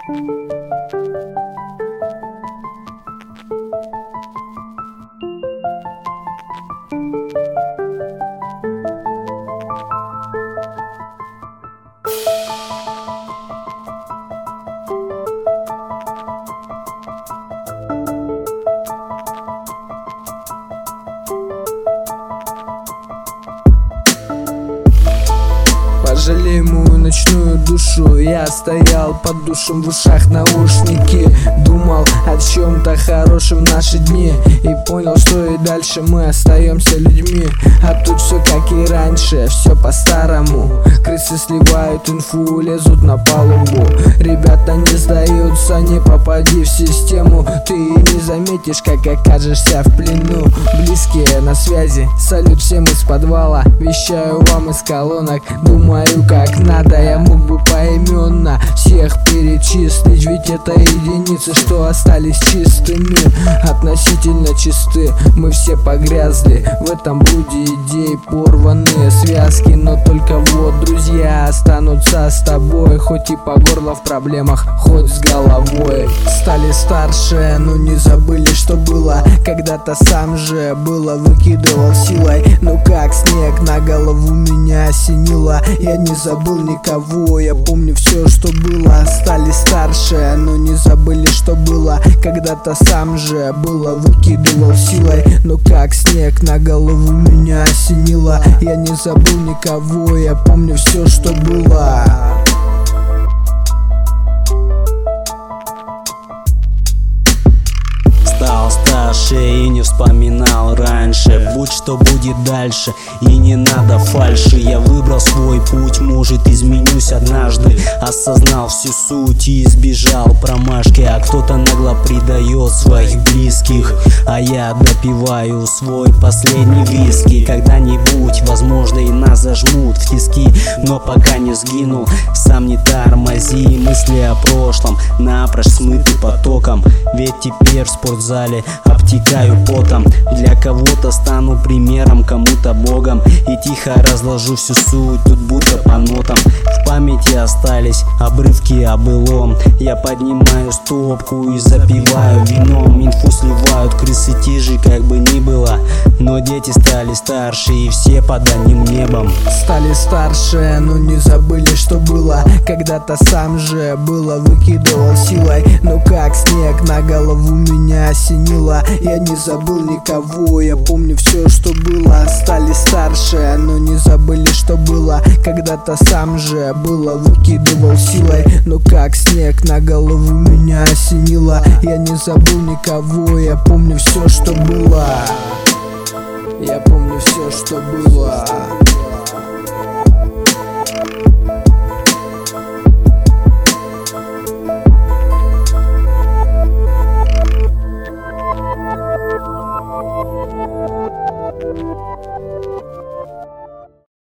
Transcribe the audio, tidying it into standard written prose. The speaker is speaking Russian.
Пожалей мою ночную душу. Я стоял под душем, в ушах наушники. Думал о чем-то хорошем в наши дни. И понял, что и дальше мы остаемся людьми. А тут все как и раньше, все по-старому. Крысы сливают инфу, лезут на палубу. Ребята не сдаются, не попади в систему. Ты не заметишь, как окажешься в плену. Близкие на связи, салют всем из подвала. Вещаю вам из колонок, думаю как надо. Я мог бы поименно всех перечислить, ведь это единицы, что остались чистыми. Относительно чисты, мы все погрязли в этом блуде идей, порванные связки. Но только вот друзья останутся с тобой, хоть и по горло в проблемах, хоть с головой. Стали старше, но не забыли, что было. Когда-то сам же было выкидывал силой. Ну как снег на голову меня осенило. Я не забыл никого, я помню все, что было. Стали старше, но не забыли, что было. Когда-то сам же было выкидывал силой. Но как снег на голову меня осенило. Я не забыл никого, я помню все, что было. Стал старше и не вспоминал раньше. Будь что будет дальше, и не надо фальши. Я выбрал свой путь, может изменюсь однажды. Осознал всю суть и избежал промашки. А кто-то нагло предает своих близких, а я допиваю свой последний виски. Когда-нибудь, возможно, и нас зажмут в тиски, но пока не сгинул, сам не тормози. Мысли о прошлом напрочь смыты потоком. Ведь теперь в спортзале обтекаю потом. Для кого-то стану примером, кому-то богом. И тихо разложу всю суть, тут будто по нотам. В памяти остались обрывки о былом. Я поднимаю стопку и запиваю вином. Инфу сливают крысы тижи, как бы ни было. Но дети стали старше, и все под одним небом. Стали старше, но не забыли, что было. Когда-то сам же было выкидывал силой. Но как снег на голову меня осенило. Я не забыл никого, я помню все, что было. Стали старше, но не забыли, что было. Когда-то сам же было выкидывал силой. Но как снег на голову меня осенило. Я не забыл никого, я помню все, что было. Я помню все, что было.